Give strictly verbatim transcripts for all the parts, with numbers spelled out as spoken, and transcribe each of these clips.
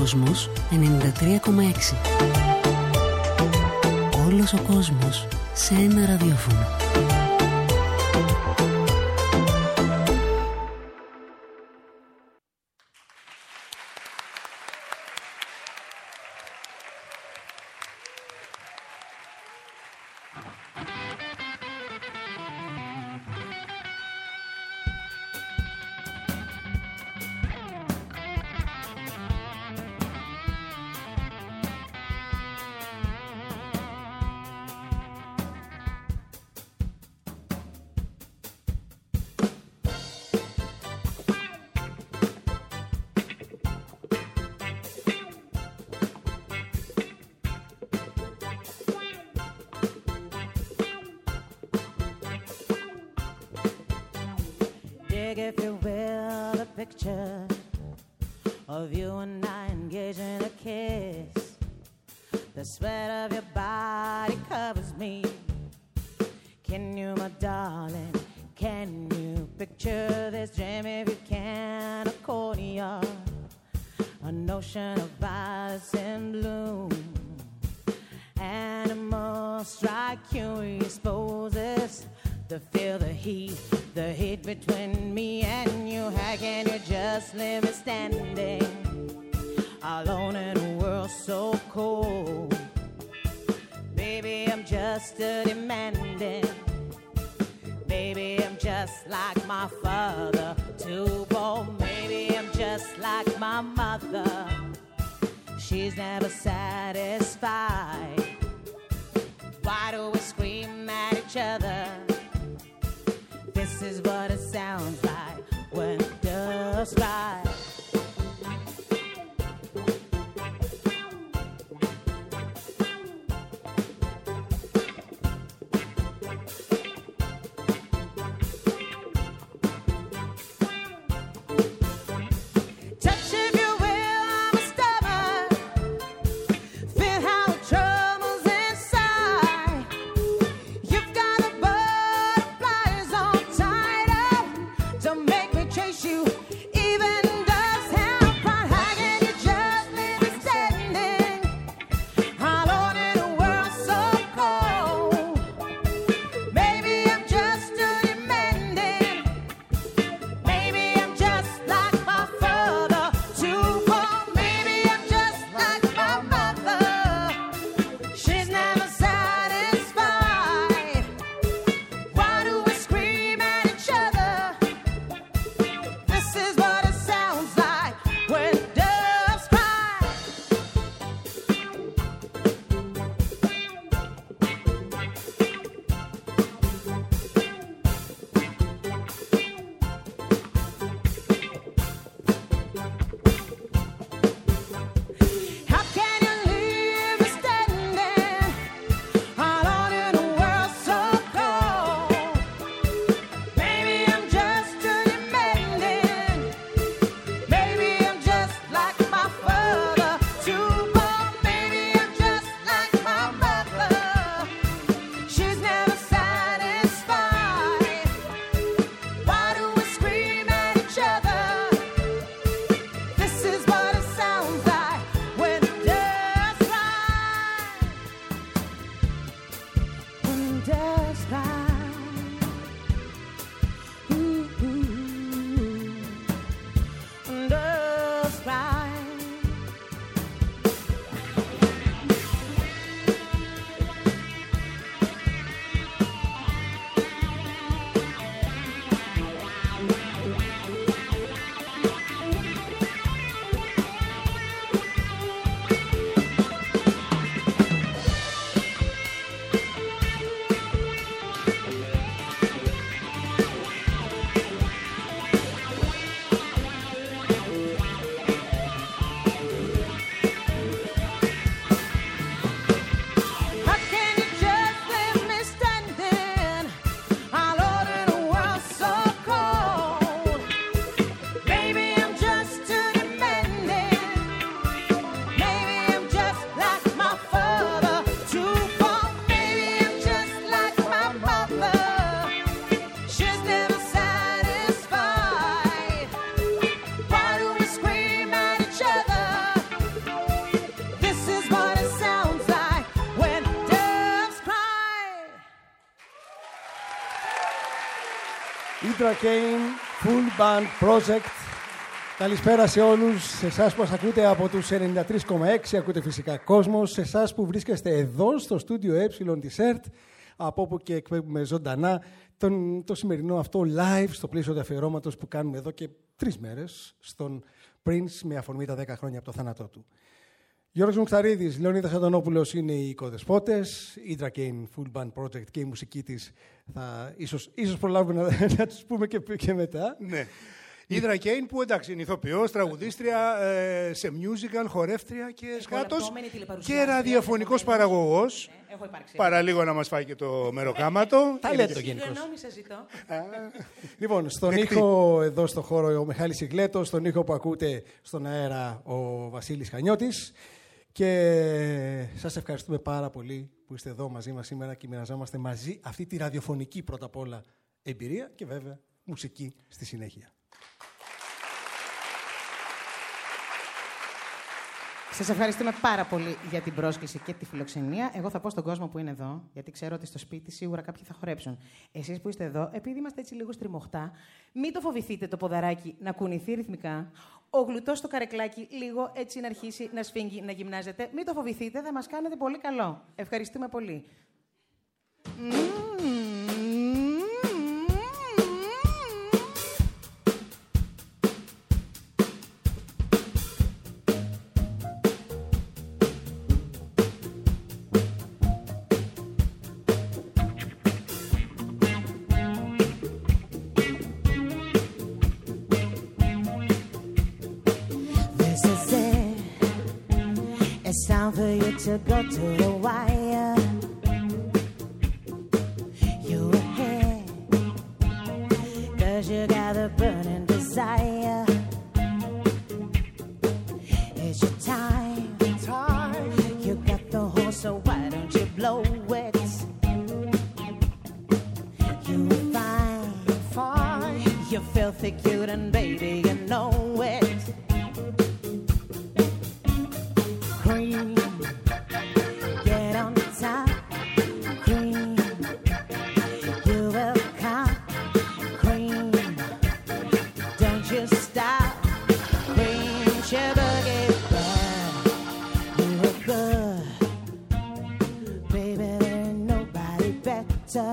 Κόσμος ενενήντα τρία κόμμα έξι. Όλος ο κόσμος σε ένα ραδιόφωνο. If you will, a picture of you and I engaged in a kiss. The sweat of your body covers me. Can you, my darling, can you picture this dream? If you can, accordion, an ocean of violets in bloom. Animals strike curious poses to feel the heat, the heat between me and you. How can you just leave me standing alone in a world so cold? Baby, I'm just a demanding. Baby, I'm just like my father, too bold. Maybe I'm just like my mother. She's never satisfied. Why do we scream at each other? This is what it sounds like when doves rise. Hydra Kane, Full Band Project. Καλησπέρα σε όλους, σε εσάς που μας ακούτε από τους ενενήντα τρία κόμμα έξι, ακούτε φυσικά Κόσμος, σε εσάς που βρίσκεστε εδώ στο στούντιο Ε της ΕΡΤ, από όπου και εκπέμπουμε ζωντανά τον, το σημερινό αυτό live στο πλαίσιο του αφιερώματος που κάνουμε εδώ και τρεις μέρες στον Prince με αφορμή τα δέκα χρόνια από το θάνατό του. Γιώργος Μουκταρίδης, Λεωνίδας Αντωνόπουλος είναι οι οικοδεσπότες, Hydra Kane, Full Band Project και η μουσική της θα ίσως, ίσως προλάβουμε να, να τους πούμε και, και μετά. Ναι. Hydra Kane που εντάξει είναι ηθοποιός, τραγουδίστρια, ε, σε musical, χορεύτρια και σκάτος και ραδιοφωνικός παραγωγός. Ναι, παραλίγο να μας φάει και το μεροκάματο. Ταλέντο γενικώς. Συγγνώμη, σας ζητώ. Λοιπόν, στον ήχο εδώ στο χώρο ο Μιχάλης Ιγλέτος, στον ήχο που ακούτε στον αέρα ο Βασίλης Χανιώτης. Και σας ευχαριστούμε πάρα πολύ που είστε εδώ μαζί μας σήμερα και μοιραζόμαστε μαζί αυτή τη ραδιοφωνική πρώτα απ' όλα εμπειρία και βέβαια μουσική στη συνέχεια. Σας ευχαριστούμε πάρα πολύ για την πρόσκληση και τη φιλοξενία. Εγώ θα πω στον κόσμο που είναι εδώ, γιατί ξέρω ότι στο σπίτι σίγουρα κάποιοι θα χορέψουν. Εσείς που είστε εδώ, επειδή είμαστε έτσι λίγο στριμωχτά, μην το φοβηθείτε το ποδαράκι να κουνηθεί ρυθμικά. Ο γλουτός στο καρεκλάκι λίγο έτσι να αρχίσει να σφίγγει, να γυμνάζεται. Μην το φοβηθείτε, θα μας κάνετε πολύ καλό. Ευχαριστούμε πολύ. It's time for you to go to the wire. You ahead, cause you got a burning desire. It's your time, time. You got the horse, so why don't you blow it? You fine, fine. You're filthy cute and baby, you know it. Cream, get on top. Cream, you will come. Cream, don't you stop. Cream, sugar, get back. You look good, baby. There ain't nobody better.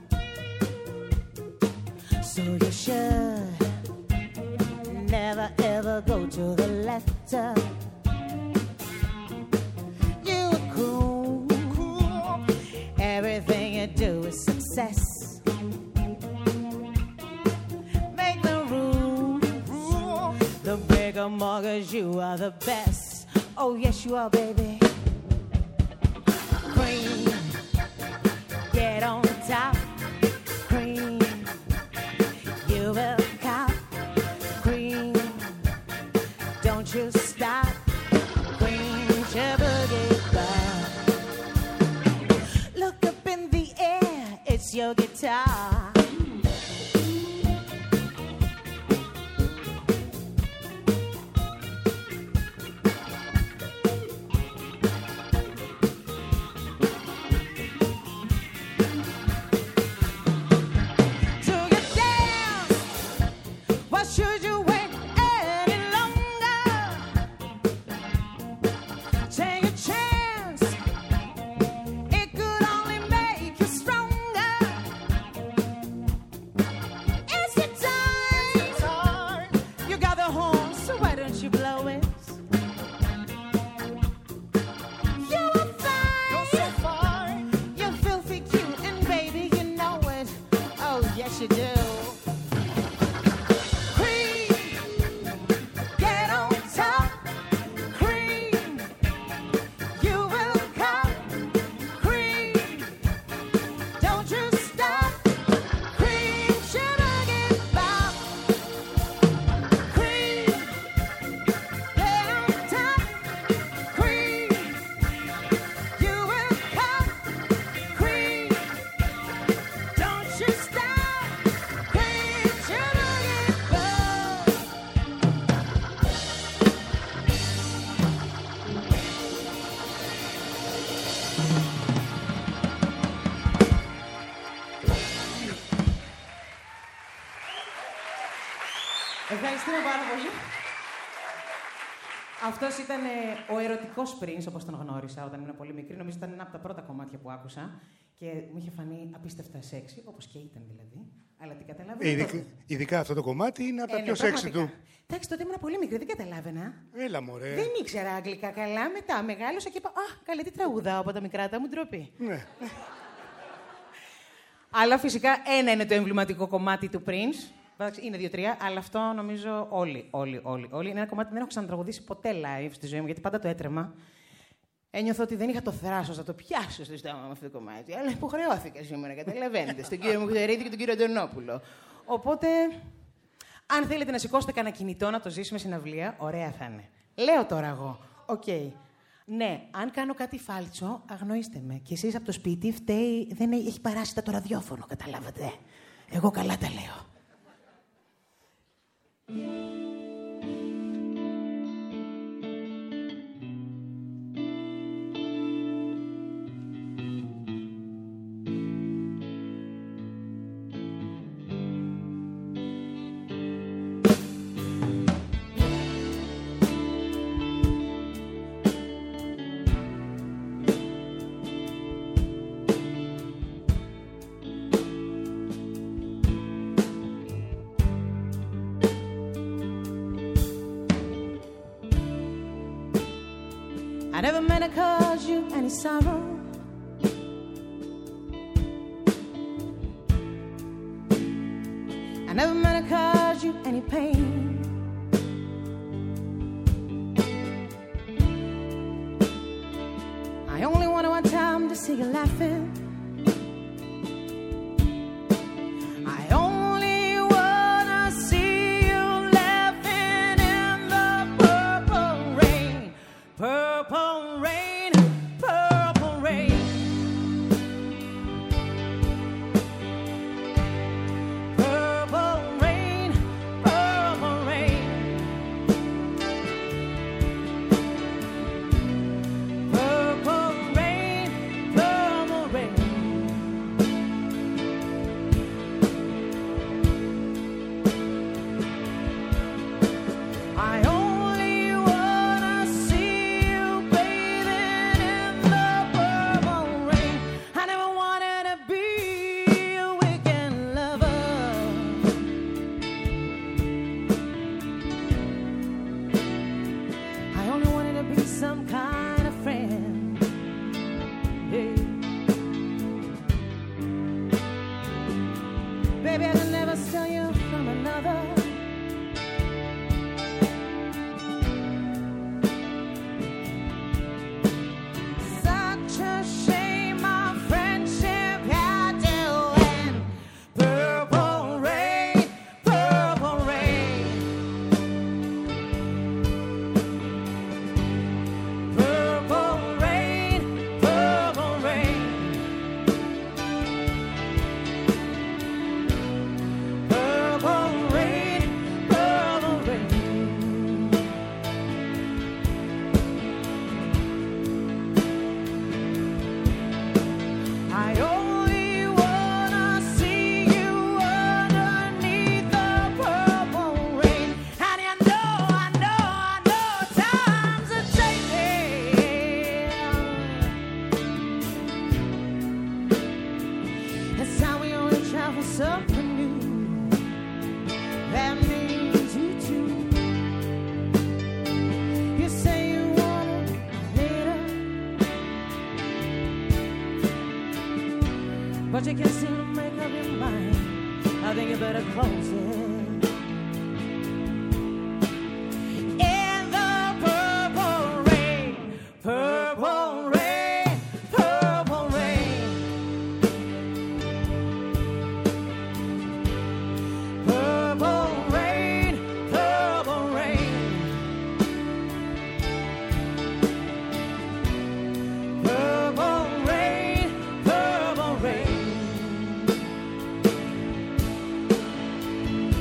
So you should never ever go to the left. Everything you do is success. Make the room. The bigger mortgage, you are the best. Oh, yes, you are, baby. Cream, get on top. Cream, you will cop. Cream, don't you stop. Cream, sugar, get by. Look up in the air, it's your guitar. Do you dance? Why should you wait any longer? Take a chance. It could only make you stronger. It's your time. You got the horn, so why don't you blow it? You are fine. You're so fine. You're filthy cute and baby, you know it. Oh, yes you do. Cream, get on top. Cream, you will come. Cream, don't you stop. Cream, sugar, get pop. Cream, πάρα πολύ. Αυτός ήταν ε, ο ερωτικός Prince, όπως τον γνώρισα όταν ήμουν πολύ μικρή. Νομίζω ήταν ένα από τα πρώτα κομμάτια που άκουσα και μου είχε φανεί απίστευτα σεξι, όπως και ήταν δηλαδή. Αλλά τι καταλάβαινα. Ειδικά, ειδικά αυτό το κομμάτι είναι από τα ε, πιο ναι, σεξι του. Εντάξει, τότε ήμουν πολύ μικρή, δεν καταλάβαινα. Έλα, μωρέ. Δεν ήξερα αγγλικά καλά. Μετά μεγάλωσα και είπα: Α, καλή, τι τραγουδάω από τα μικρά, τα μου ντροπή. Ναι. Αλλά φυσικά ένα είναι το εμβληματικό κομμάτι του Prince. Είναι δύο-τρία, αλλά αυτό νομίζω όλοι, όλοι, όλοι, όλοι. Είναι ένα κομμάτι που δεν έχω ξανατραγουδήσει ποτέ live στη ζωή μου, γιατί πάντα το έτρεμα. Ένιωθω ότι δεν είχα το θράσος να το πιάσω στο στόμα με αυτό το κομμάτι. Αλλά υποχρεώθηκα σήμερα, καταλαβαίνετε, στον κύριο Μουχτερίδη και τον κύριο Αντωνόπουλο. Οπότε, αν θέλετε να σηκώσετε κανένα κινητό να το ζήσουμε συναυλία, ωραία θα είναι. Λέω τώρα εγώ. Οκ. Okay. Ναι, αν κάνω κάτι φάλτσο, αγνοήστε με. Και εσείς από το σπίτι φταίει, δεν έχει παράσιτα το ραδιόφωνο, καταλάβατε. Εγώ καλά τα λέω. I never meant to cause you any sorrow. I never meant to cause you any pain. I only wanted one time to see you laughing. I only wanna see you laughing in the purple rain. Purple rain, purple rain. Purple rain, purple rain. Purple rain, purple rain. I only wanna see you bathing in the purple rain. I never wanted to be a weekend lover. I only wanted to be some kind of friend. Hey. Baby, I can never steal you from another. Such a shame our friendship had to end. Purple rain, purple rain. Purple rain, purple rain. Purple rain, purple rain. I only wanna see you underneath the purple rain. And you know, I know, I know times are changing. It's time we only try for something new. That means you too. You say you want it later, but you can't seem to make up your mind. I think you better close it. In the purple rain, purple rain, purple rain. Purple rain, purple rain. Purple rain, purple rain.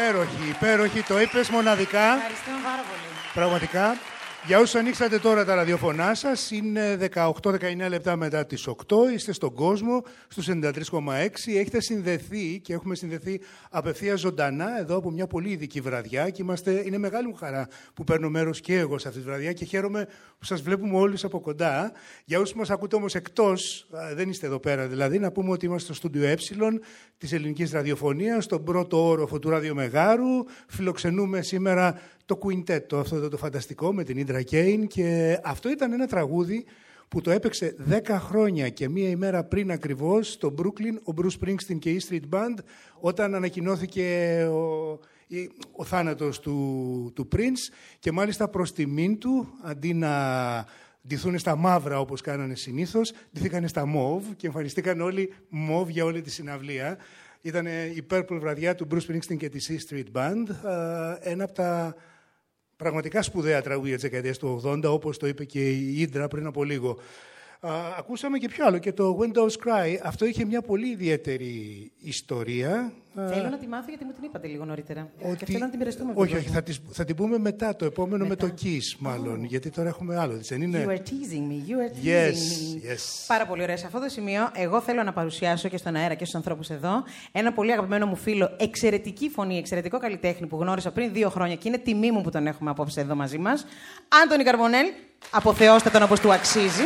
Υπέροχη, υπέροχη. Το είπες μοναδικά. Ευχαριστούμε πάρα πολύ. Πραγματικά. Για όσους ανοίξατε τώρα τα ραδιοφωνά σας, είναι δεκαοκτώ δεκαεννιά λεπτά μετά τις οκτώ, είστε στον κόσμο, στους ενενήντα τρία κόμμα έξι, έχετε συνδεθεί και έχουμε συνδεθεί απευθείας ζωντανά εδώ από μια πολύ ειδική βραδιά και είμαστε, είναι μεγάλη μου χαρά που παίρνω μέρος και εγώ σε αυτή τη βραδιά και χαίρομαι που σας βλέπουμε όλους από κοντά. Για όσους μας ακούτε όμως εκτός, δεν είστε εδώ πέρα δηλαδή, να πούμε ότι είμαστε στο στούντιο Ε της ελληνικής ραδιοφωνίας, στον πρώτο όροφο του Ραδιομεγάρου. Φιλοξενούμε σήμερα το Quintetto, αυτό εδώ το φανταστικό, με την Indra Kane, και αυτό ήταν ένα τραγούδι που το έπαιξε δέκα χρόνια και μία ημέρα πριν ακριβώς στο Brooklyn ο Bruce Springsteen και η E Street Band, όταν ανακοινώθηκε ο, ο θάνατος του, του Prince, και μάλιστα προς τιμήν του, αντί να ντυθούν στα μαύρα όπως κάνανε συνήθως, ντυθήκανε στα μόβ και εμφανιστήκαν όλοι μόβ για όλη τη συναυλία. Ήταν η Purple βραδιά του Bruce Springsteen και της E Street Band, ένα από τα πραγματικά σπουδαία τραγούδια της δεκαετίας του ογδόντα, όπως το είπε και η Indra πριν από λίγο. Α, ακούσαμε και πιο άλλο, και το Windows Cry. Αυτό είχε μια πολύ ιδιαίτερη ιστορία. Θέλω να τη μάθω γιατί μου την είπατε λίγο νωρίτερα. Ότι... Και θέλω να την μοιραστούμε. Όχι, όχι, θα, τις, θα την πούμε μετά, το επόμενο μετά. με το Kiss, μάλλον. Oh. Γιατί τώρα έχουμε άλλο. Δεν είναι... You are teasing me, you are teasing yes, me. Yes. Πάρα πολύ ωραία. Σε αυτό το σημείο, εγώ θέλω να παρουσιάσω και στον αέρα και στους ανθρώπους εδώ ένα πολύ αγαπημένο μου φίλο, εξαιρετική φωνή, εξαιρετικό καλλιτέχνη που γνώρισα πριν δύο χρόνια και είναι τιμή μου που τον έχουμε απόψε εδώ μαζί μας. Άντωνη Καρβονέλ, αποθεώστε τον όπως του αξίζει.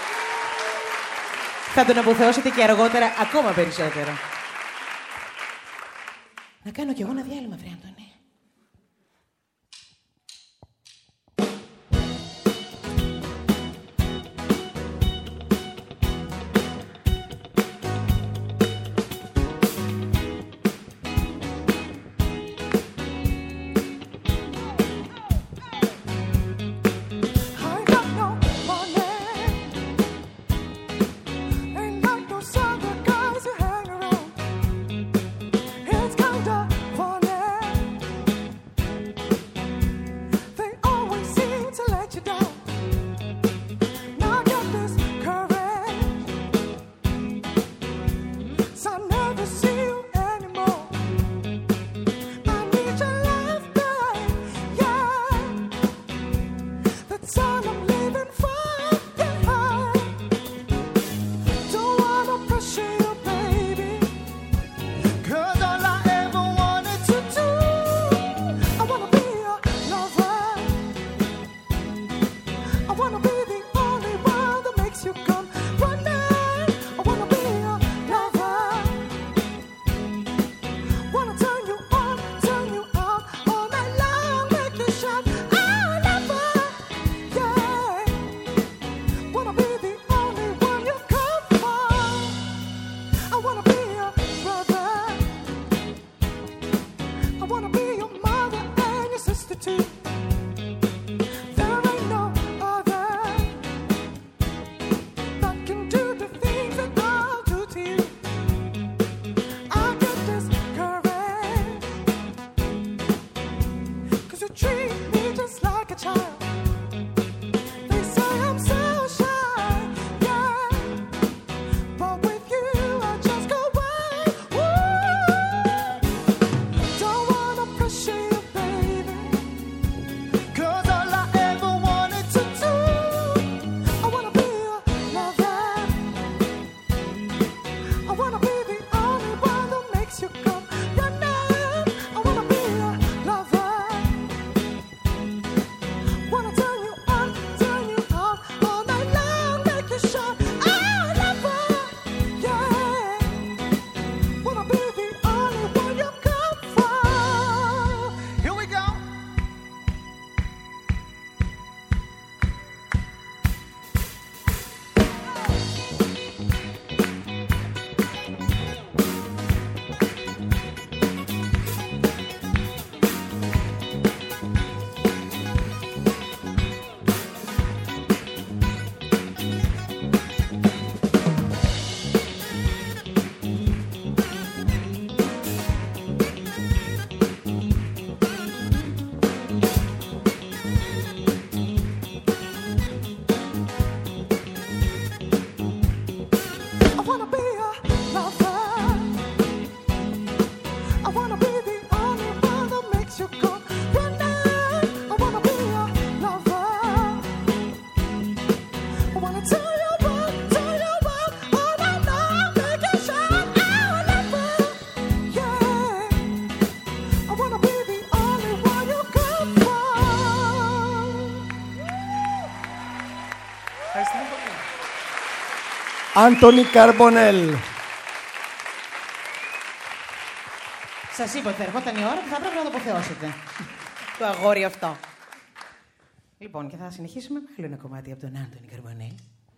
Θα τον αποθεώσετε και αργότερα ακόμα περισσότερο. Να κάνω κι εγώ ένα διάλειμμα, βρε Άντωνη. It's kinda funny. Ευχαριστούμε πολύ. Άντωνι Καρμπονέλ. Σας είπα ότι θα ερχόταν η ώρα και θα πρέπει να το αποθεώσετε. Το αγόρι αυτό. Λοιπόν, και θα συνεχίσουμε με άλλο ένα κομμάτι από τον Άντωνι Καρμπονέλ.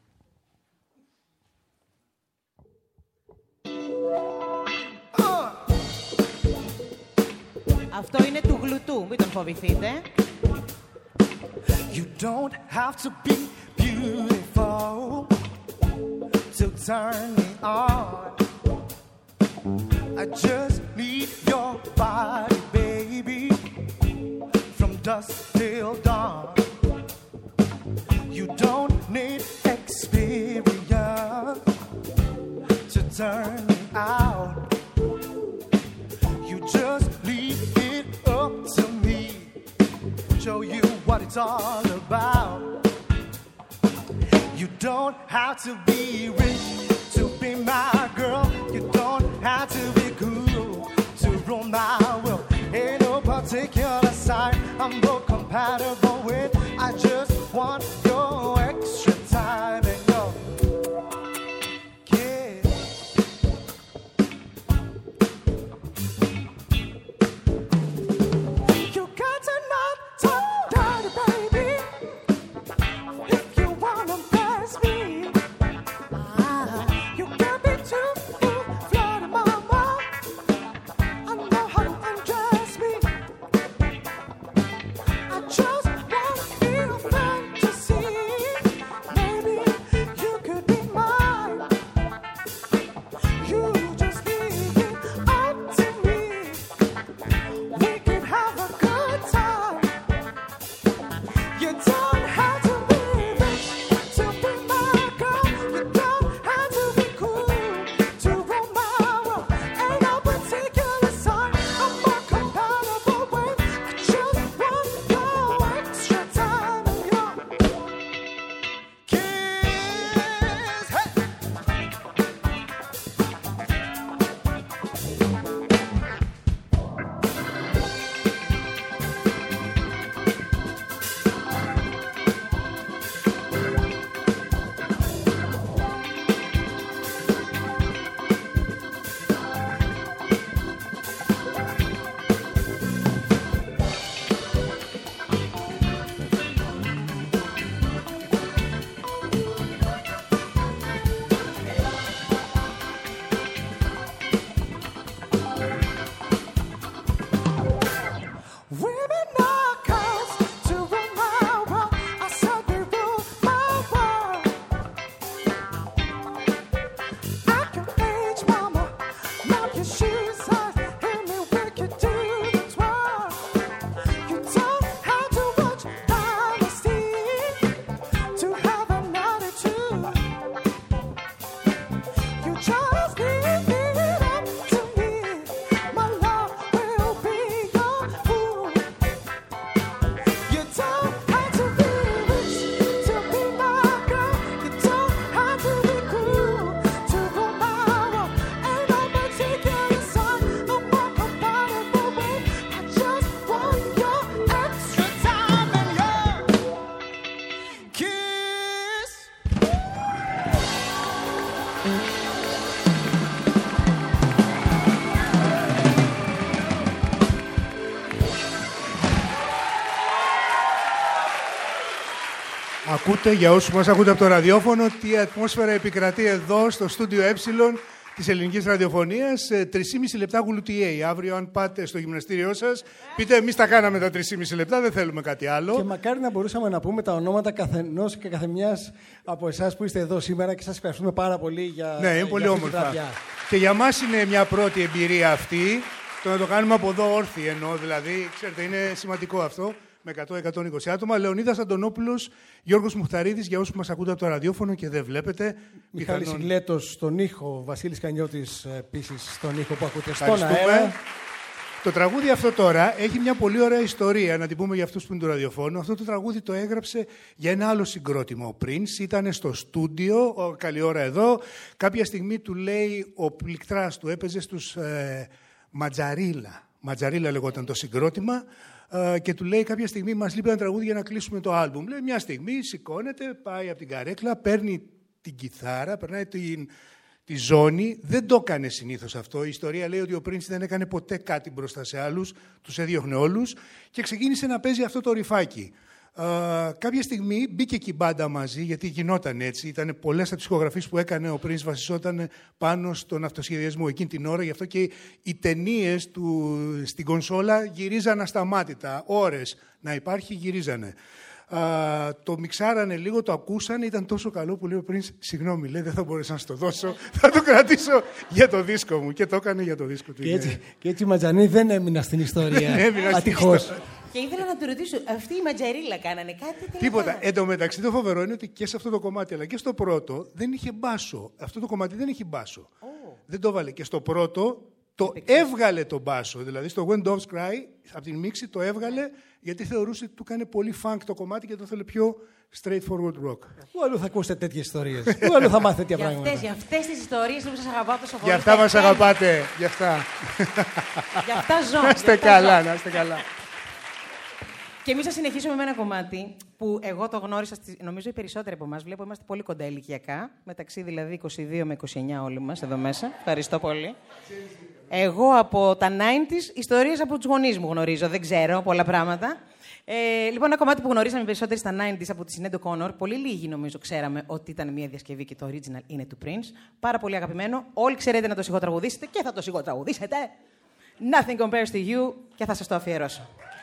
Αυτό είναι του γλουτού, μην τον φοβηθείτε. You don't have to be beautiful to turn me on. I just need your body, baby, from dusk till dawn. You don't need experience to turn me out. You just leave it up to me, show you what it's all about. You don't have to be rich to be my girl. You don't have to be cool to rule my world. Ain't no particular sign I'm more compatible with. I just want your extra time and your kiss. You got to not talk dirty, baby. If you wanna pass me, ah, you can't be too full-blooded, mama. I know how to undress me. I just wanna feel fantasy. Maybe you could be mine. You just leave it up to me. We could have a good time. You don't have to be rich to be my girl. You don't have to be cool to rule my world. Ain't no particular sign I'm more compatible with. I just want your extra time and your kiss. Hey! Women knock us to rule my world. I said we rule my world. I can age, mama, knock your shoes size, hit me wicked, do the twirl. You don't have to watch Dynasty to have an attitude. You just leave it up to me. My love will be your fool. You don't have to be rich to be my girl. You don't have to be cool to rule my world. Ain't no particular sign I'm more compatible with. I just want your extra time and your kiss. Ακούτε, για όσους μας ακούτε από το ραδιόφωνο, τι ατμόσφαιρα επικρατεί εδώ στο στούντιο Ε της ελληνικής ραδιοφωνίας. Τρεισήμιση λεπτά γλουτιέι. Αύριο, αν πάτε στο γυμναστήριό σας, πείτε εμείς τα κάναμε τα τρεισήμιση λεπτά, δεν θέλουμε κάτι άλλο. Και μακάρι να μπορούσαμε να πούμε τα ονόματα καθενός και καθεμιάς από εσάς που είστε εδώ σήμερα και σας ευχαριστούμε πάρα πολύ για, Ναι, είναι για πολύ αυτή τη όμορφα. βραδιά. Και για μας είναι μια πρώτη εμπειρία αυτή. Το να το κάνουμε από εδώ όρθιοι εννοώ, δηλαδή, ξέρετε, είναι σημαντικό αυτό. Με εκατό με εκατόν είκοσι άτομα. Λεωνίδας Αντωνόπουλος, Γιώργος Μουχταρίδης, για όσους μας ακούτε από το ραδιόφωνο και δεν βλέπετε. Μιχάλης πιθανόν... Ιγλέτος στον ήχο, Βασίλης Κανιώτης επίσης στον ήχο που ακούτε στον Ευχαριστούμε. αέρα. Το τραγούδι αυτό τώρα έχει μια πολύ ωραία ιστορία, να την πούμε για αυτούς που είναι του ραδιοφώνου. Αυτό το τραγούδι το έγραψε για ένα άλλο συγκρότημα. Ο Prince ήταν στο στούντιο, καλή ώρα εδώ. Κάποια στιγμή του λέει, ο πληκτράς του έπαιζε στους ε, Ματζαρίλα. Ματζαρίλα λεγόταν το συγκρότημα. ε, και του λέει κάποια στιγμή μας λείπει ένα τραγούδι για να κλείσουμε το άλμπουμ. Λέει μια στιγμή, σηκώνεται, πάει από την καρέκλα, παίρνει την κιθάρα, περνάει την, τη ζώνη. Δεν το έκανε συνήθως αυτό. Η ιστορία λέει ότι ο Prince δεν έκανε ποτέ κάτι μπροστά σε άλλους, τους έδιωχνε όλους και ξεκίνησε να παίζει αυτό το ρυφάκι. Uh, κάποια στιγμή μπήκε και η μπάντα μαζί, γιατί γινόταν έτσι. Ήταν πολλές από τις ηχογραφίες που έκανε ο Prince βασιζόταν πάνω στον αυτοσχεδιασμό εκείνη την ώρα. Γι' αυτό και οι ταινίες του στην κονσόλα γυρίζαν ασταμάτητα. Ώρες να υπάρχει, γυρίζανε. Uh, το μιξάρανε λίγο, το ακούσανε, ήταν τόσο καλό που λέει ο Prince, συγγνώμη, λέει, δεν θα μπορέσω να στο δώσω, θα το κρατήσω για το δίσκο μου. Και το έκανε για το δίσκο του. Και έτσι, και έτσι η Ματζανή δεν έμεινα στην ιστορία. Ατυχώς. Και ήθελα να του ρωτήσω, αυτή η ματζαρίλα κάνανε κάτι? Τίποτα. Εν τω μεταξύ, το φοβερό είναι ότι και σε αυτό το κομμάτι, αλλά και στο πρώτο, δεν είχε μπάσο. Αυτό το κομμάτι δεν έχει μπάσο. Oh. Δεν το βάλε. Και στο πρώτο το έβγαλε το μπάσο. Δηλαδή στο When Doves Cry, από την μίξη το έβγαλε, γιατί θεωρούσε ότι του έκανε πολύ funk το κομμάτι και το ήθελε πιο straightforward rock. Πού αλλού θα ακούσετε τέτοιες ιστορίες? Πού αλλού θα μάθετε τέτοια πράγματα? Για αυτές τις ιστορίες που σας αγαπάω τόσο πολύ. Για αυτά μας αγαπάτε. Για αυτά. Για αυτά ζω. Να είστε καλά, να είστε καλά. Και εμείς θα συνεχίσουμε με ένα κομμάτι που εγώ το γνώρισα, νομίζω οι περισσότεροι από εμάς. Βλέπω είμαστε πολύ κοντά ηλικιακά, μεταξύ δηλαδή είκοσι δύο με είκοσι εννιά όλοι μας εδώ μέσα. Ευχαριστώ πολύ. Εγώ από τα ενενήντα, ιστορίες από τους γονείς μου γνωρίζω, δεν ξέρω πολλά πράγματα. Ε, λοιπόν, ένα κομμάτι που γνωρίσαμε περισσότεροι στα ενενήντα από τη Sinéad O'Connor, πολύ λίγοι νομίζω ξέραμε ότι ήταν μια διασκευή και το original είναι του Prince. Πάρα πολύ αγαπημένο. Όλοι ξέρετε να το σιγοτραγουδήσετε και θα το σιγοτραγουδήσετε. Nothing compares to you και θα σας το αφιερώσω.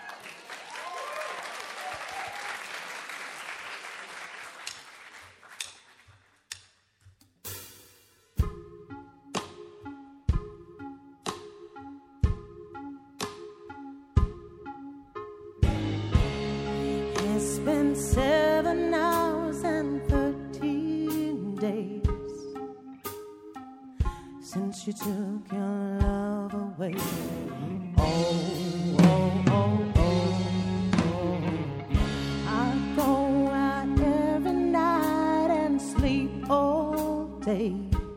It's been seven hours and thirteen days since you took your love away. Oh, oh, oh, oh, oh. I go out every night and sleep all day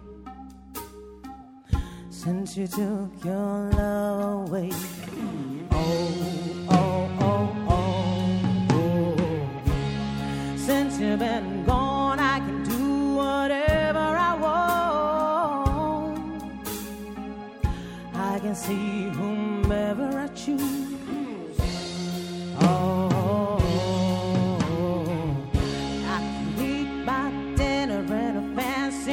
since you took your love away. Oh, oh, oh, oh. Since you've been gone, I can do whatever I want. I can see whomever I choose. Oh, I can eat my dinner in a fancy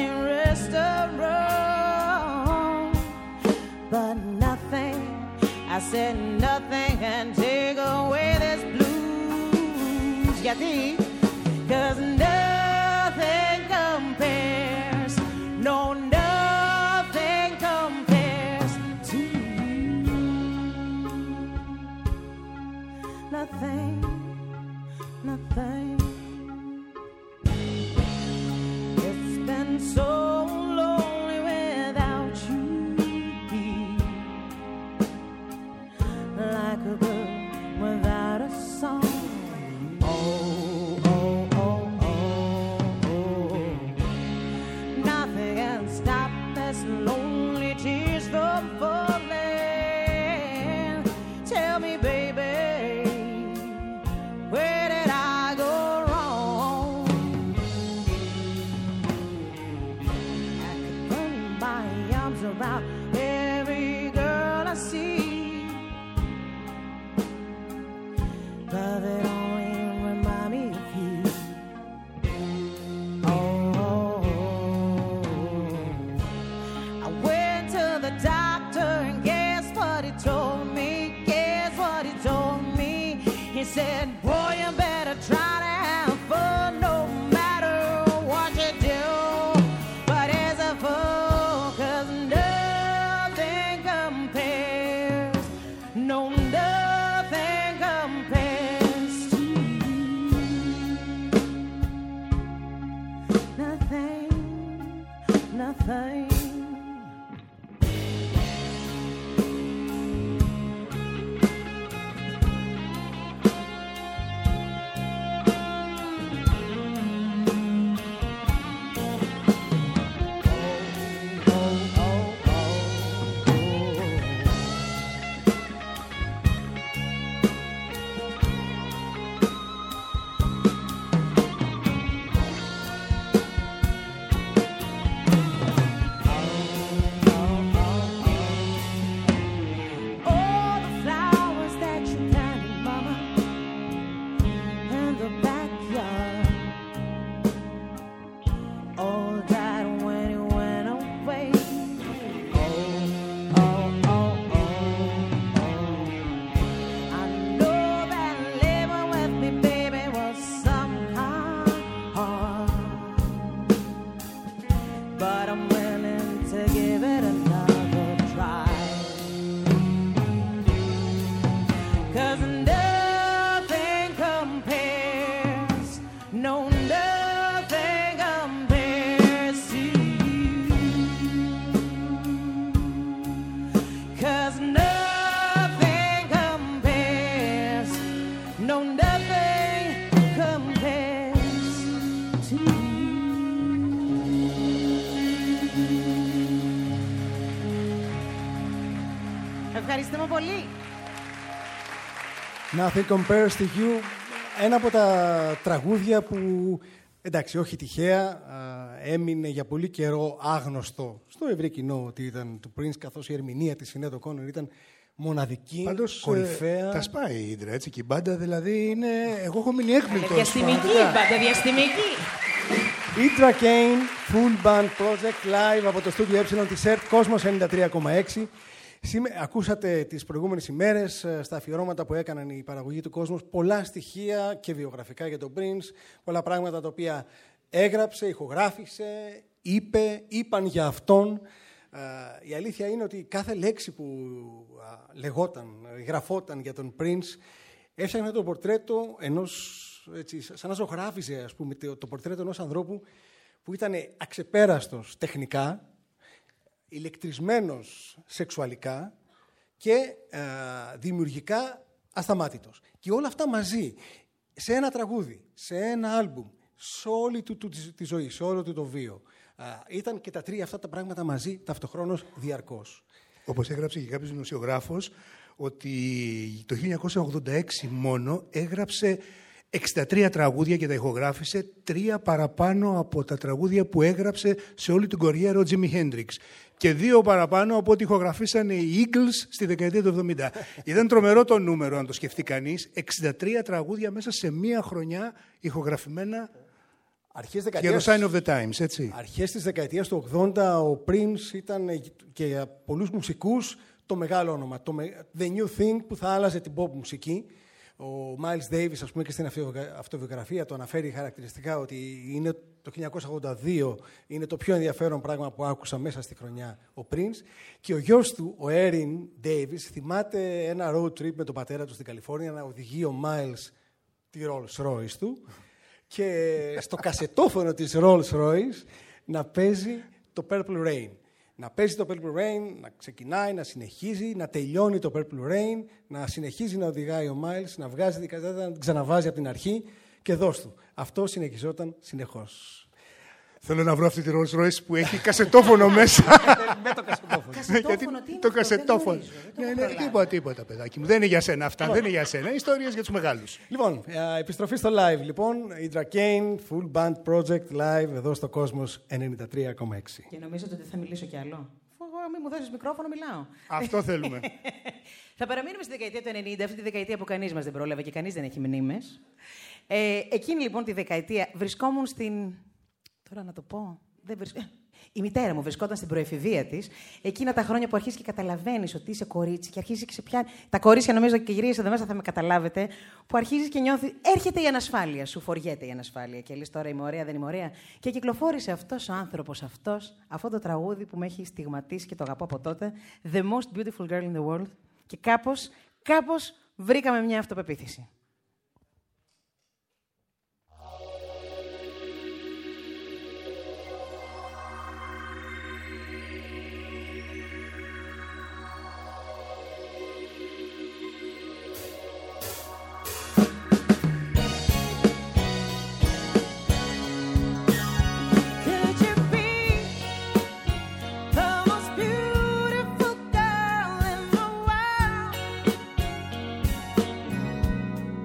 restaurant, but nothing, I said nothing can take away this blues. Yeah, see? 'Cause nothing compares, no, nothing compares to you. Nothing, nothing. It's been so lonely without you, like a bird without a song. Oh. Lonely tears from falling. Tell me, baby, where did I go ευχαριστούμε πολύ. Nothing Compares to You. Ένα από τα τραγούδια που, εντάξει, όχι τυχαία, έμεινε για πολύ καιρό άγνωστο στο ευρύ κοινό ότι ήταν του Prince, καθώς η ερμηνεία της Σινέτ Οκόνορ ήταν μοναδική, Πάντως, κορυφαία. Ε, τα σπάει η Ίντρα, έτσι, και η μπάντα δηλαδή είναι... Εγώ έχω μείνει έκπληκτος. Διαστημική, μπάντα, διαστημική. Ίντρα Κέιν, Full Band Project, live από το στούντιο Ε της ΕΡΤ, Κόσμος ενενήντα τρία κόμμα έξι. Ακούσατε τις προηγούμενες ημέρες στα αφιερώματα που έκαναν η παραγωγή του Κόσμος πολλά στοιχεία και βιογραφικά για τον Prince, πολλά πράγματα τα οποία έγραψε, ηχογράφησε, είπε, είπαν για αυτόν. Η αλήθεια είναι ότι κάθε λέξη που λεγόταν, γραφόταν για τον Prince έφτιαχνε το πορτρέτο ενός, έτσι, σαν να ζωγράφιζε, ας πούμε, το πορτρέτο ενός ανθρώπου που ήταν αξεπέραστος τεχνικά, ηλεκτρισμένος σεξουαλικά και ε, δημιουργικά ασταμάτητος. Και όλα αυτά μαζί, σε ένα τραγούδι, σε ένα άλμπουμ, σε όλη του, του, τη ζωή, σε όλο του το βίο. Ε, ήταν και τα τρία αυτά τα πράγματα μαζί, ταυτοχρόνως, διαρκώς. Όπως έγραψε και κάποιος δημοσιογράφος, ότι το χίλια εννιακόσια ογδόντα έξι μόνο έγραψε εξήντα τρία τραγούδια και τα ηχογράφησε, τρία παραπάνω από τα τραγούδια που έγραψε σε όλη την κοριέρα ο Τζίμι Χέντριξ. Και δύο παραπάνω από ό,τι ηχογραφήσαν οι Eagles στη δεκαετία του εβδομήντα. Ήταν τρομερό το νούμερο, αν το σκεφτεί κανείς. εξήντα τρία τραγούδια μέσα σε μία χρονιά ηχογραφημένα. Αρχές για το Sign of the Times, έτσι. Αρχές της δεκαετίας του ογδόντα ο Prince ήταν και για πολλούς μουσικούς το μεγάλο όνομα. Το The New Thing που θα άλλαζε την pop μουσική. Ο Miles Davis, ας πούμε, και στην αυτοβιογραφία το αναφέρει χαρακτηριστικά ότι είναι το χίλια εννιακόσια ογδόντα δύο είναι το πιο ενδιαφέρον πράγμα που άκουσα μέσα στη χρονιά ο Prince. Και ο γιος του, ο Erin Davis, θυμάται ένα road trip με τον πατέρα του στην Καλιφόρνια να οδηγεί ο Miles τη Rolls Royce του και στο κασετόφωνο της Rolls Royce να παίζει το Purple Rain. Να παίζει το Purple Rain, να ξεκινάει, να συνεχίζει, να τελειώνει το Purple Rain, να συνεχίζει να οδηγάει ο Miles, να βγάζει την κατάσταση, να την ξαναβάζει από την αρχή και δώσ' του. Αυτό συνεχιζόταν συνεχώς. Θέλω να βρω αυτή τη Rolls Royce που έχει κασετόφωνο μέσα. Με το κασετόφωνο. Κασετόφωνο, τι είναι το αυτό, κασετόφωνο. δεν γνωρίζω, δεν το Ναι, έχω ναι, προλάβει. τίποτα, τίποτα, παιδάκι μου. Δεν είναι για σένα αυτά, δεν είναι για σένα. Ιστορίες για τους μεγάλους. Λοιπόν, ε, επιστροφή στο live. Λοιπόν, Ίντρα Κέιν, Full Band Project live εδώ στο Κόσμος ενενήντα τρία κόμμα έξι. Και νομίζω ότι δεν θα μιλήσω κι άλλο. Εγώ, μην μου δώσεις μικρόφωνο, μιλάω. Αυτό θέλουμε. Θα παραμείνουμε στη δεκαετία του ενενήντα, αυτή τη δεκαετία που κανείς μας δεν πρόλαβε και κανείς δεν έχει μνήμες. Ε, εκείνη λοιπόν τη δεκαετία βρισκόμουν στην. Τώρα να το πω. Δεν βρισ... Η μητέρα μου βρισκόταν στην προεφηβεία της, εκείνα τα χρόνια που αρχίζει και καταλαβαίνεις ότι είσαι κορίτσι και αρχίζει και σε πιάνει. Τα κορίτσια, νομίζω και γυρίζεις εδώ μέσα θα με καταλάβετε, που αρχίζεις και νιώθει. Έρχεται η ανασφάλεια, σου φοριέται η ανασφάλεια. Και λες τώρα είμαι ωραία, δεν είμαι ωραία. Και κυκλοφόρησε αυτός ο άνθρωπος, αυτός, αυτό το τραγούδι που με έχει στιγματίσει και το αγαπώ από τότε. The most beautiful girl in the world. Και κάπως, κάπως βρήκαμε μια αυτοπεποίθηση. Could you be the most beautiful girl in the world?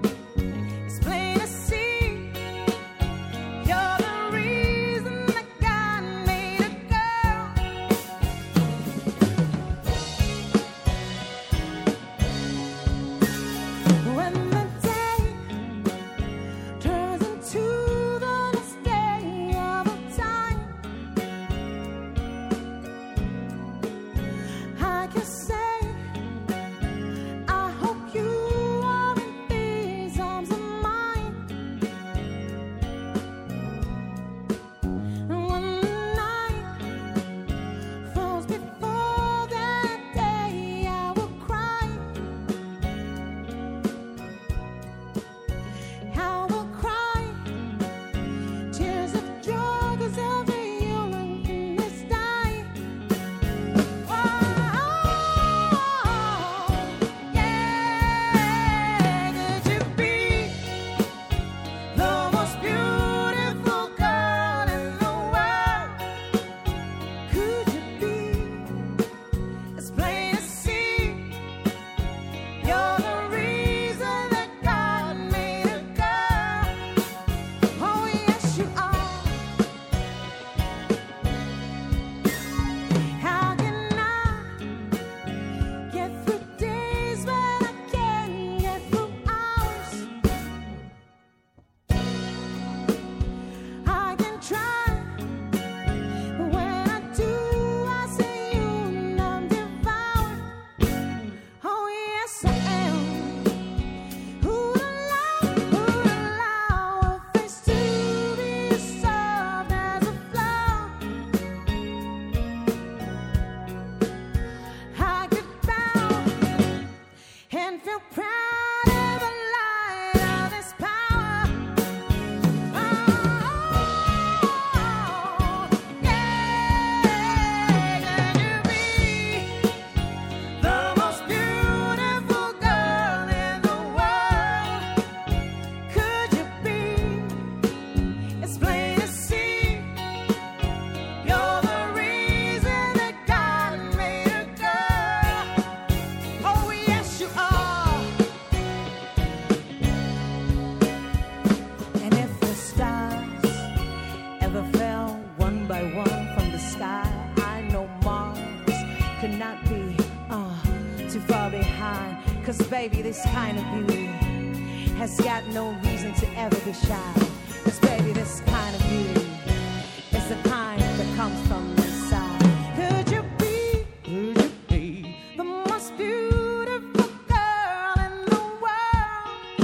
baby, this kind of beauty has got no reason to ever be shy. 'Cause baby, this kind of beauty is the kind that comes from inside. Could you be, could you be the most beautiful girl in the world?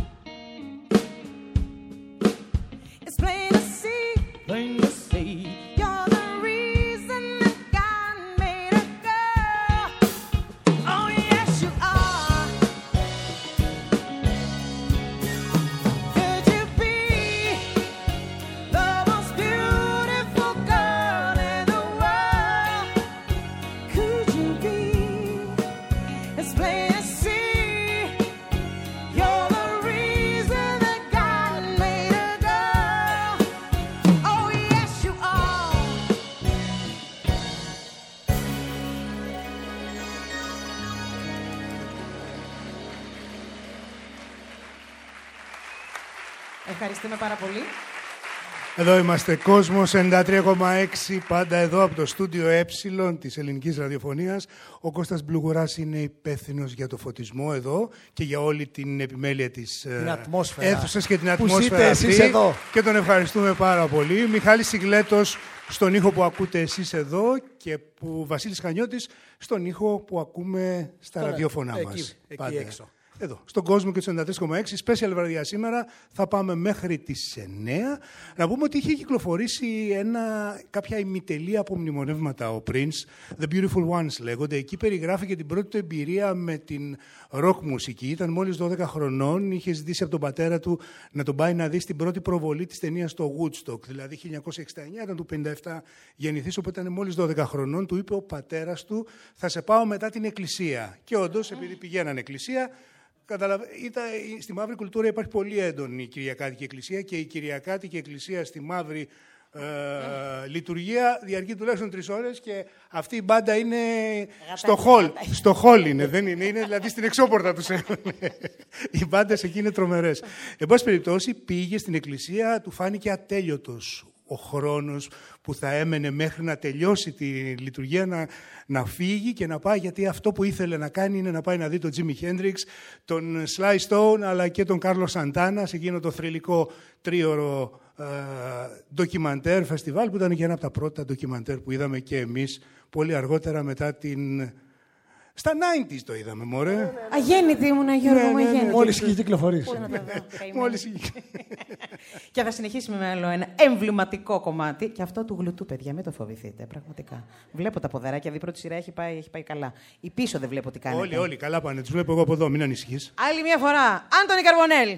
It's plain to see, plain to see, you're the reason that God made a girl. Oh yes, you are. Could you be the most beautiful girl in the world? Could you be? It's plain to see, you're the reason that God made a girl. Oh yes, you are. Ευχαριστούμε πάρα πολύ. Εδώ είμαστε, Κόσμος ενενήντα τρία κόμμα έξι, πάντα εδώ από το στούντιο Ε της ελληνικής ραδιοφωνίας. Ο Κώστας Μπλουγουράς είναι υπεύθυνος για το φωτισμό εδώ και για όλη την επιμέλεια της Την ατμόσφαιρα. αίθουσας και την Που ατμόσφαιρα ζείτε αυτή. εσείς εδώ. Και τον ευχαριστούμε πάρα πολύ. Μιχάλης Σιγλέτος στον ήχο που ακούτε εσείς εδώ και που Βασίλης Χανιώτης στον ήχο που ακούμε στα Τώρα, ραδιόφωνά εκεί, μας. εκεί Πάντα. έξω. Εδώ, στον κόσμο και του ενενήντα τρία κόμμα έξι, special βραδιά σήμερα, θα πάμε μέχρι τις εννιά. Να πούμε ότι είχε κυκλοφορήσει ένα, κάποια ημιτελή από μνημονεύματα ο Prince, The Beautiful Ones λέγονται. Εκεί περιγράφει και την πρώτη του εμπειρία με την ροκ μουσική. Ήταν μόλις δώδεκα χρονών, είχε ζητήσει από τον πατέρα του να τον πάει να δει στην πρώτη προβολή της ταινίας στο Woodstock, δηλαδή χίλια εννιακόσια εξήντα εννιά, ήταν του πενήντα επτά γεννηθής, οπότε ήταν μόλις δώδεκα χρονών. Του είπε ο πατέρας του, θα σε πάω μετά την εκκλησία. Και όντως, επειδή πηγαίνανε εκκλησία, Καταλαβα... Ήταν... Στη μαύρη κουλτούρα υπάρχει πολύ έντονη η Κυριακάτικη Εκκλησία και η Κυριακάτικη Εκκλησία στη μαύρη ε, λειτουργία διαρκεί τουλάχιστον τρεις ώρες και αυτή η μπάντα είναι στο χολ. Στο χολ είναι, δεν είναι, είναι δηλαδή στην εξώπορτα τους έχουν. Οι μπάντες εκεί είναι τρομερές. Εν πάση περιπτώσει πήγε στην εκκλησία, του φάνηκε ατέλειωτος ο χρόνος που θα έμενε μέχρι να τελειώσει τη λειτουργία, να, να φύγει και να πάει, γιατί αυτό που ήθελε να κάνει είναι να πάει να δει τον Τζίμι Χέντριξ, τον Sly Stone αλλά και τον Κάρλος Σαντάνα σε εκείνο το θρυλικό τρίωρο ε, ντοκιμαντέρ φεστιβάλ που ήταν και ένα από τα πρώτα ντοκιμαντέρ που είδαμε και εμείς πολύ αργότερα μετά την... Στα ενενήντα το είδαμε, μωρέ. Αγέννητη ήμουνα, Γιώργο μου, αγέννητη. Μόλις είχε κυκλοφορήσει. Πού να το δω, καημένη. Μόλις είχε. Και θα συνεχίσουμε με άλλο ένα εμβληματικό κομμάτι. Και αυτό του γλουτού, παιδιά, μην το φοβηθείτε, πραγματικά. Βλέπω τα ποδαράκια, δει πρώτη σειρά έχει πάει, έχει πάει καλά. Η πίσω δεν βλέπω τι κάνετε. Όλοι, όλοι, καλά πάνε. Τους βλέπω εγώ από εδώ, μην ανησυχείς. Άλλη μια φορά, Άντωνη Καρβονέλ.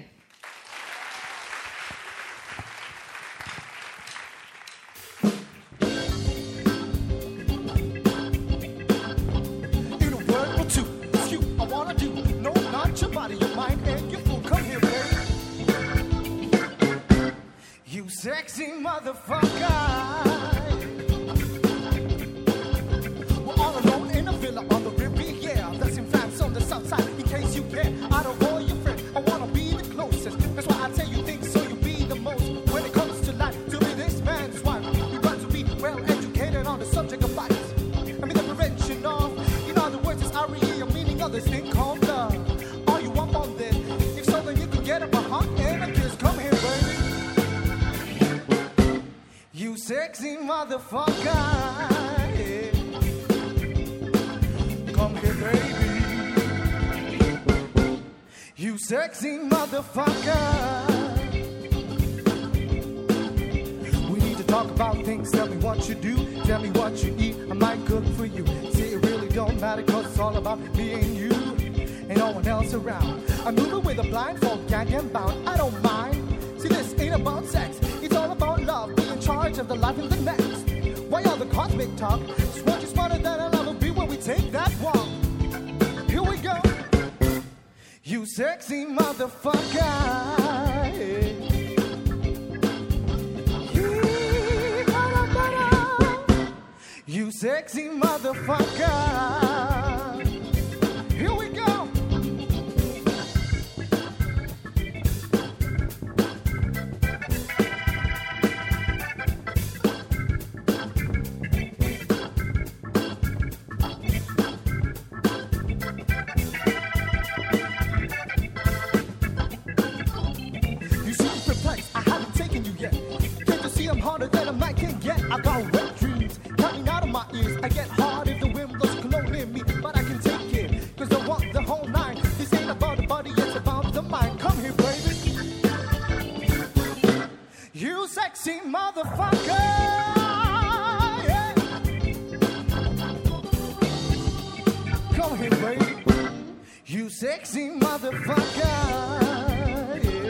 In a word or two, it's you I wanna do. No, not your body, your mind, and your fool. Come here, baby. You sexy motherfucker. We're all alone in a villa on the Riviera. That's in France on the south side. In case you care, I don't call your friend. I wanna be the closest. That's why I tell you things so you be the most. When it comes to life, to be this man's wife, you got to be well educated on the subject of bodies. I mean the prevention of, in other words, it's R E E, meaning of this thing called love. All you want on this, if so then you can get up a hug and a kiss. Come here, baby. You sexy motherfucker. Yeah. Come here, baby. You sexy motherfucker. We need to talk about things. Tell me what you do. Tell me what you eat. I might cook for you. See, it really don't matter, cause it's all about me and you. Ain't no one else around. I'm moving with a blindfold, gang and bound. I don't mind. See, this ain't about sex. It's all about love. Be in charge of the life and the next. Why all the cosmic talk? Just want you smarter than I'll ever be when we take that walk. Here we go. You sexy motherfucker. Yeah. You sexy motherfucker. Here we go. You sexy motherfucker. Yeah. Come here, baby. You sexy motherfucker. Yeah.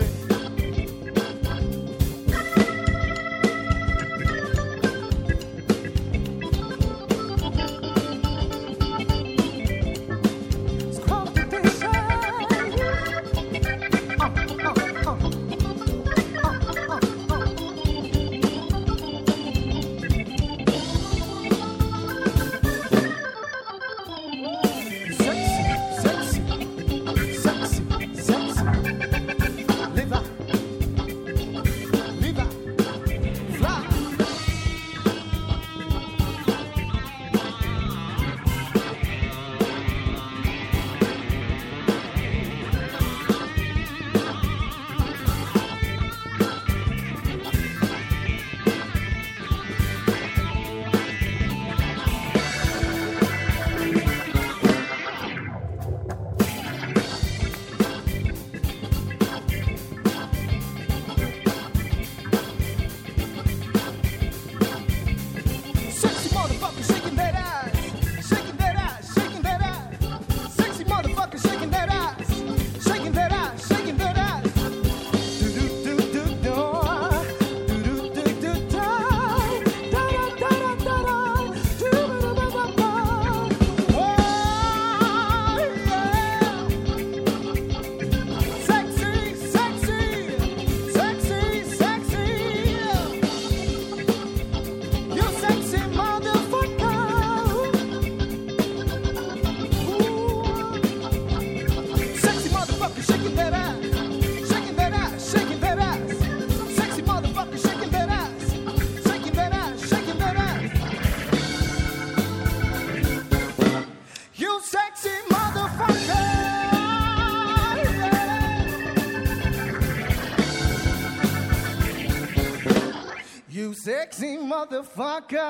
You sexy motherfucker.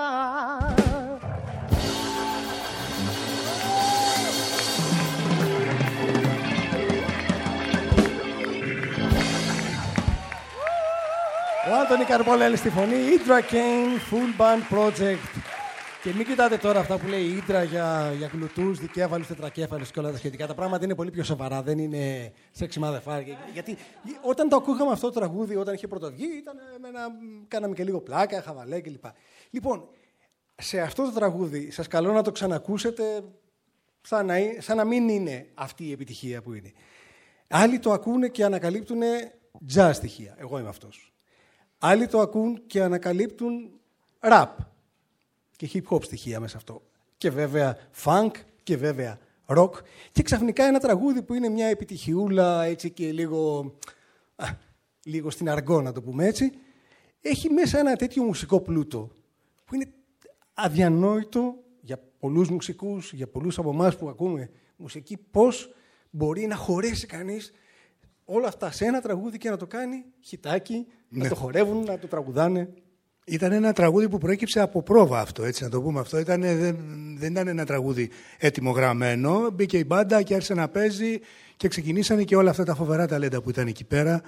Ο Άντωνη Καρμπόλαλη στη φωνή, Indra Kane, Full Band Project. Και μην κοιτάτε τώρα αυτά που λέει η Indra για, για γλουτούς, δικέφαλους, τετρακέφαλους και όλα τα σχετικά. Τα πράγματα είναι πολύ πιο σοβαρά, δεν είναι sexy motherfucker. Γιατί όταν το ακούγαμε αυτό το τραγούδι, όταν είχε πρωτοβγεί, ήταν ένα, κάναμε και λίγο πλάκα, χαβαλέ κλπ. Λοιπόν, σε αυτό το τραγούδι σας καλώ να το ξανακούσετε σαν να, σαν να μην είναι αυτή η επιτυχία που είναι. Άλλοι το ακούνε και ανακαλύπτουν jazz στοιχεία. Εγώ είμαι αυτός. Άλλοι το ακούν και ανακαλύπτουν rap και hip-hop στοιχεία μέσα αυτό. Και βέβαια funk και βέβαια rock. Και ξαφνικά ένα τραγούδι που είναι μια επιτυχιούλα έτσι και λίγο, α, λίγο στην αργό να το πούμε έτσι, έχει μέσα ένα τέτοιο μουσικό πλούτο που είναι αδιανόητο για πολλούς μουσικούς, για πολλούς από εμάς που ακούμε μουσική, πώς μπορεί να χωρέσει κανείς όλα αυτά σε ένα τραγούδι και να το κάνει χιτάκι, ναι. Να το χορεύουν, να το τραγουδάνε. Ήταν ένα τραγούδι που προέκυψε από πρόβα αυτό, έτσι να το πούμε αυτό. Ήτανε, δεν, δεν ήταν ένα τραγούδι έτοιμο γραμμένο. Μπήκε η μπάντα και άρχισε να παίζει και ξεκινήσανε και όλα αυτά τα φοβερά ταλέντα που ήταν εκεί πέρα.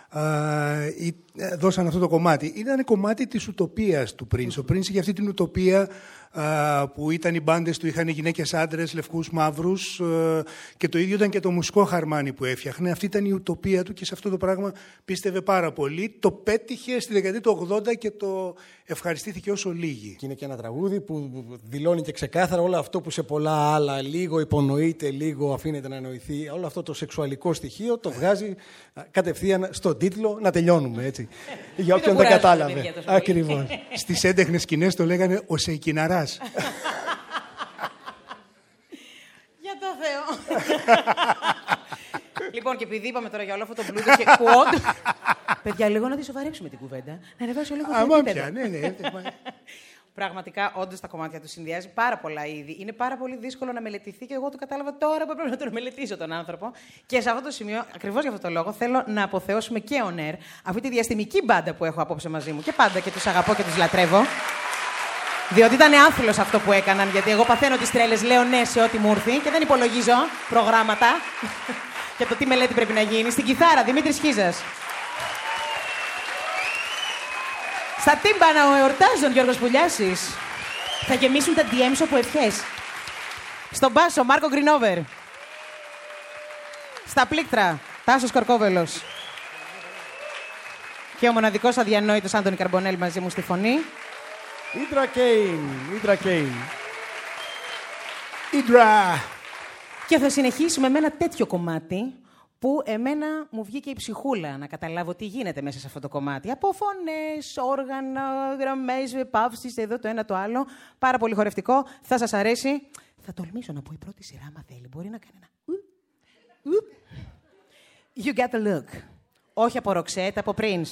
Α, δώσαν αυτό το κομμάτι. Ήταν κομμάτι της ουτοπίας του Prince. Ο Prince είχε αυτή την ουτοπία α, που ήταν οι μπάντες του, είχαν γυναίκες άντρες, λευκούς, μαύρους α, και το ίδιο ήταν και το μουσικό χαρμάνι που έφτιαχνε. Αυτή ήταν η ουτοπία του και σε αυτό το πράγμα πίστευε πάρα πολύ. Το πέτυχε στη δεκαετία του ογδόντα και το ευχαριστήθηκε όσο λίγοι. Και είναι και ένα τραγούδι που δηλώνει και ξεκάθαρα όλο αυτό που σε πολλά άλλα λίγο υπονοείται, λίγο αφήνεται να εννοηθεί. Όλο αυτό το σεξουαλικό στοιχείο το βγάζει κατευθείαν στον τίτλο να τελειώνουμε, έτσι. Για όποιον δεν κατάλαβε. Ακριβώς. Στις έντεχνες σκηνές το λέγανε ο Σεϊκιναράς. Για το Θεό. Λοιπόν, και επειδή είπαμε τώρα για όλο αυτό το πλούτο και που όντως... Παιδιά, λίγο να τη σοβαρέψουμε την κουβέντα. Να ανεβάσω λίγο το επίπεδο. Ναι, ναι. Πραγματικά, όντως τα κομμάτια του συνδυάζει πάρα πολλά είδη. Είναι πάρα πολύ δύσκολο να μελετηθεί και εγώ το κατάλαβα τώρα που πρέπει να τον μελετήσω τον άνθρωπο. Και σε αυτό το σημείο, ακριβώς για αυτό το λόγο, θέλω να αποθεώσουμε και on air αυτή τη διαστημική μπάντα που έχω απόψε μαζί μου. Και πάντα και τους αγαπώ και τους λατρεύω. Διότι ήταν άθλος αυτό που έκαναν, γιατί εγώ παθαίνω τις τρέλες, λέω ναι σε ό,τι μου έρθει και δεν υπολογίζω προγράμματα για το τι μελέτη πρέπει να γίνει. Στην κιθάρα, Δημήτρης Χίζας. Στα τύμπανα ο εορτάζων Γιώργος Πουλιάσης. Θα γεμίσουν τα ντι εμς από ευχές. Στον μπάσο Μάρκο Γκρινόβερ. Στα πλήκτρα Τάσος Κορκόβελος. Και ο μοναδικός αδιανόητος Άντωνη Καρμπονέλ μαζί μου στη φωνή. Ίντρα Κέιν, Ίντρα Κέιν. Ίντρα! Και θα συνεχίσουμε με ένα τέτοιο κομμάτι που εμένα μου βγήκε η ψυχούλα να καταλάβω τι γίνεται μέσα σε αυτό το κομμάτι. Από φωνές, όργανα, γραμμές, παύσεις, εδώ το ένα το άλλο. Πάρα πολύ χορευτικό. Θα σας αρέσει. Θα τολμήσω να πω η πρώτη σειρά, άμα θέλει. Μπορεί να κάνει ένα... You got the look. Όχι από Ροξέτ, από Prince.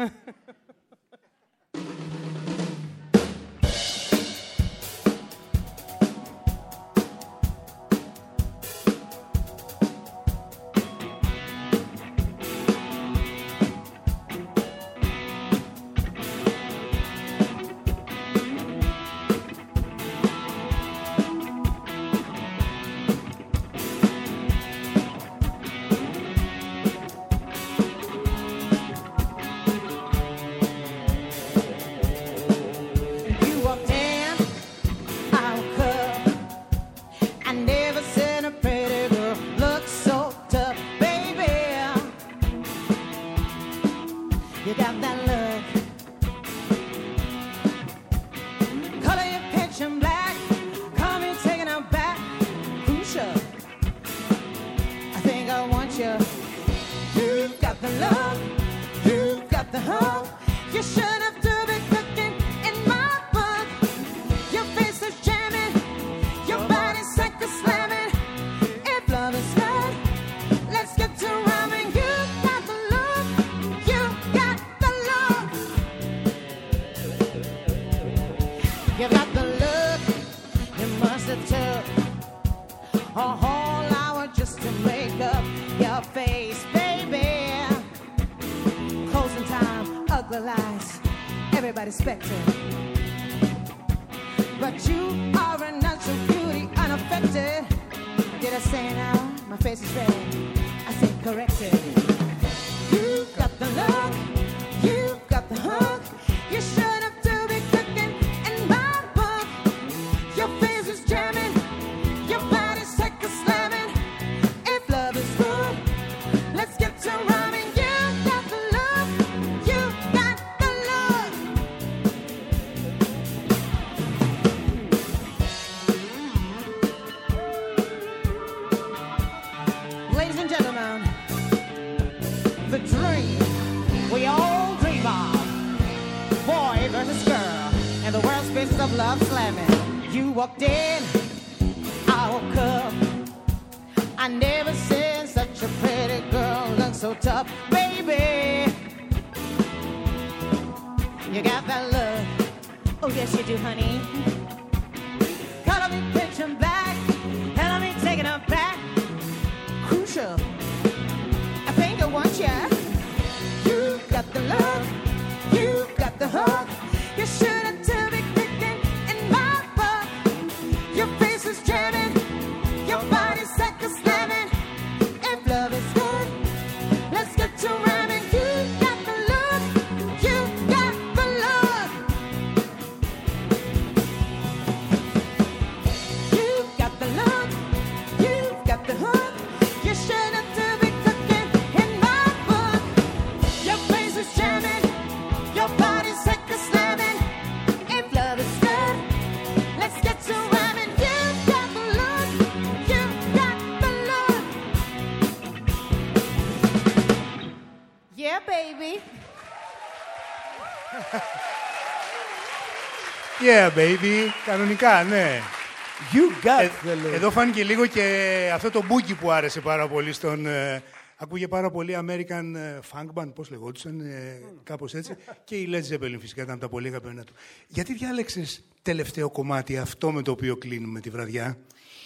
Yeah, baby. Κανονικά, ναι. You got ε, the look. Εδώ φάνηκε λίγο και αυτό το μπούκι που άρεσε πάρα πολύ στον... Ε, ακούγε πάρα πολύ American Funk Band, πώς λεγόντουσαν, ε, κάπως έτσι. Και η Led Zeppelin φυσικά ήταν από τα πολύ αγαπημένα του. Γιατί διάλεξες τελευταίο κομμάτι αυτό με το οποίο κλείνουμε τη βραδιά?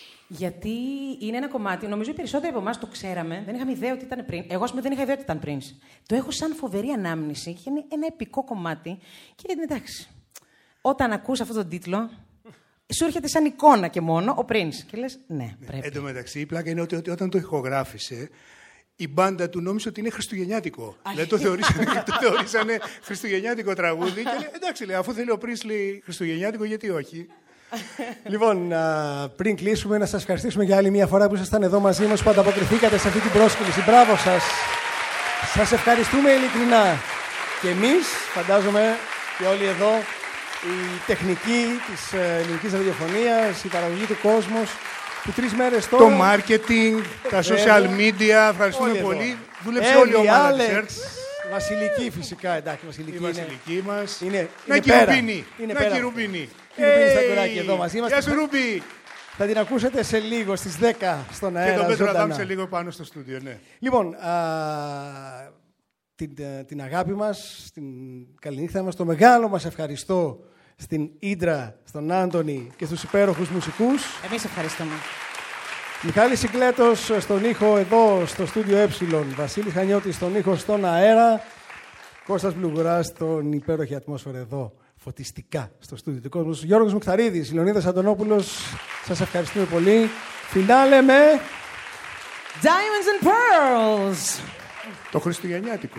Γιατί είναι ένα κομμάτι, νομίζω οι περισσότεροι από εμάς το ξέραμε, δεν είχαμε ιδέα ότι ήταν Prince. Εγώ, ας πούμε, δεν είχα ιδέα ότι ήταν Prince. Το έχω σαν φοβερή ανάμνηση και είναι ένα επικό κομμάτι. Και εντάξει, όταν ακούς αυτόν τον τίτλο, σου έρχεται σαν εικόνα και μόνο ο Prince. Και λες, ναι, πρέπει. Εν τω μεταξύ, η πλάκα είναι ότι, ότι όταν το ηχογράφησε, η μπάντα του νόμιζε ότι είναι χριστουγεννιάτικο. Δηλαδή το θεωρήσανε, το θεωρήσανε χριστουγεννιάτικο τραγούδι. Και λέει, εντάξει, λέει, αφού θέλει ο Πρίσλι χριστουγεννιάτικο, γιατί όχι. Λοιπόν, α, πριν κλείσουμε, να σας ευχαριστήσουμε για άλλη μια φορά που ήσασταν εδώ μαζί μας, που ανταποκριθήκατε σε αυτή την πρόσκληση. Μπράβο σας. Σας ευχαριστούμε ειλικρινά. Και εμείς, φαντάζομαι, και όλοι εδώ, η τεχνική της ελληνικής ραδιοφωνίας, η παραγωγή του Κόσμος, που τρεις μέρες τώρα... Το marketing, τα social media, ευχαριστούμε πολύ. Δούλεψε όλη η ομάδα της ΕΡΤ. Βασιλική φυσικά, εντάξει, Βασιλική η Βασιλική είναι... μας. Είναι, να είναι πέρα. Ρουμπίνη. Είναι να πέρα. και Ρουμπίνη. Η Ρουμπίνη στα κοράκια εδώ μαζί μας. Γεια σου Ρουμπί. Θα την ακούσετε σε λίγο, στις δέκα, στον αέρα. Και τον Πέτρο ζωντανά. Αδάμ σε λίγο πάνω στο στούντιο, ναι. Λοιπόν, α, την, την αγάπη μας, την καληνύχτα μας, το μεγάλο μας ευχαριστώ στην Ίντρα, στον Άντωνη και στους υπέροχους μουσικούς. Εμείς ευχαριστούμε. Μιχάλης Σικλέτος στον ήχο εδώ στο στούντιο Ε, Βασίλης Χανιώτης στον ήχο στον αέρα, Κώστας Μπλουγουράς στον υπέροχη ατμόσφαιρα εδώ, φωτιστικά στο στούντιο του Κόσμου. Γιώργος Μουκταρίδης, Λεωνίδας Αντωνόπουλος, σας ευχαριστούμε πολύ. Φινάλε με... Diamonds and Pearls. Το χριστουγεννιάτικο.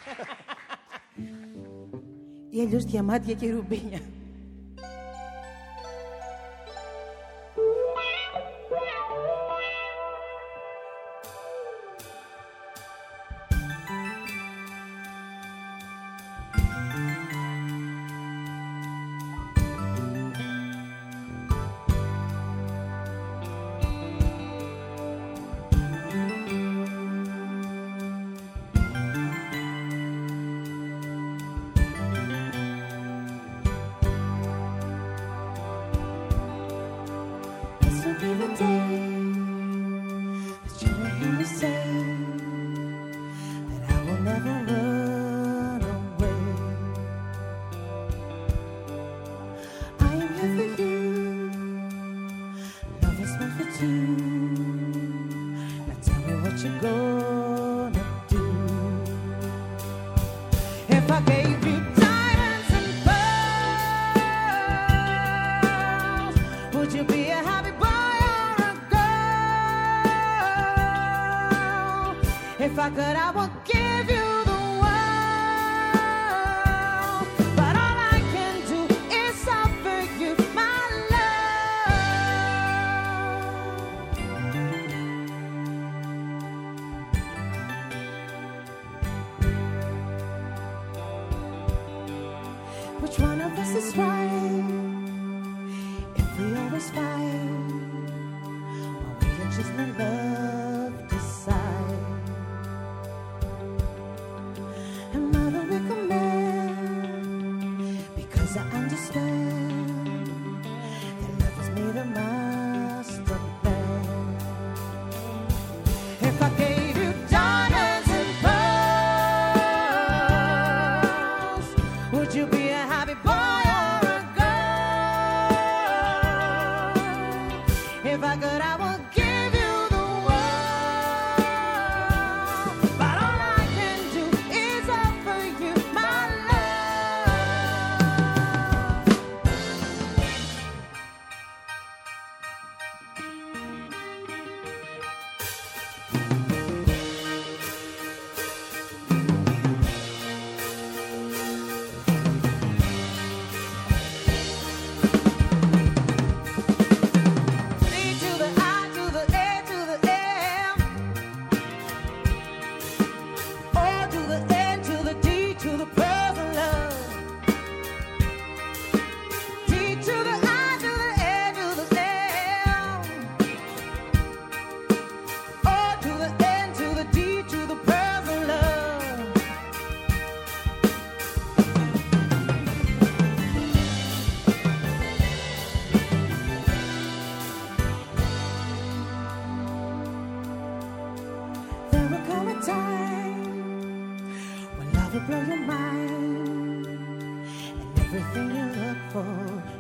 Ή αλλιώς διαμάντια και ρουμπίνια. If I could, I would give you the world. But all I can do is offer you my love. Which one of us is right? If we always fight, or we can just let love decide. I understand that love is made of master plan. If I gave you diamonds and pearls, would you be a happy boy or a girl? If I could, I would give you the world. But all I can do is offer you my blow your mind, and everything you look for